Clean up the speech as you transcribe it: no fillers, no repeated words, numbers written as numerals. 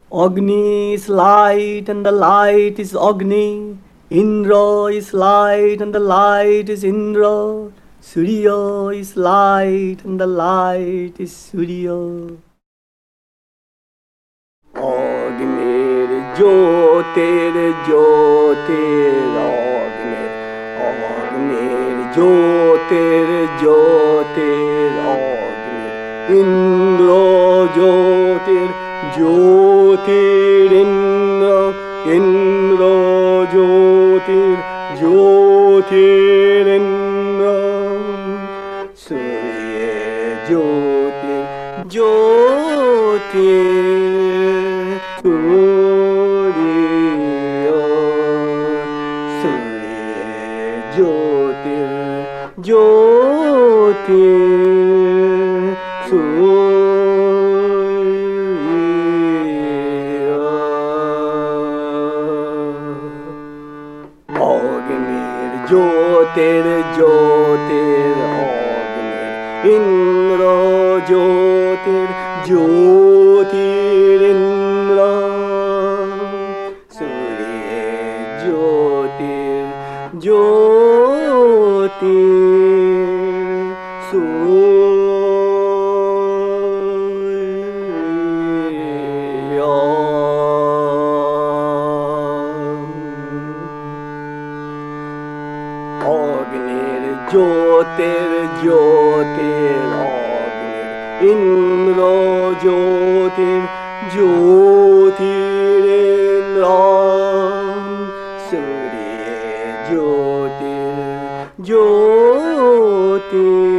Agni is light and the light is Agni. Indra is light and the light is Indra. Surya is light and the light is Surya. Agnir Jyotir Jyotir Agnir. Agnir Jyotir Jyotir Agnir. Indra Jyotir Jyotir Indra. Indra Jyotir Jyotir Indra. Surya Jyotir Jyotir Surya. Surya Jyotir Jyotir Surya. Agnir Jyotir Jyotir Agnir. Indra Jyotir Jyotir Indra. Surya Jyotir Jyotir Surya. Agnir Jyotir Jyotir Agnir. Indra Jyotir Jyotir Indra. Surya Jyotir Jyotir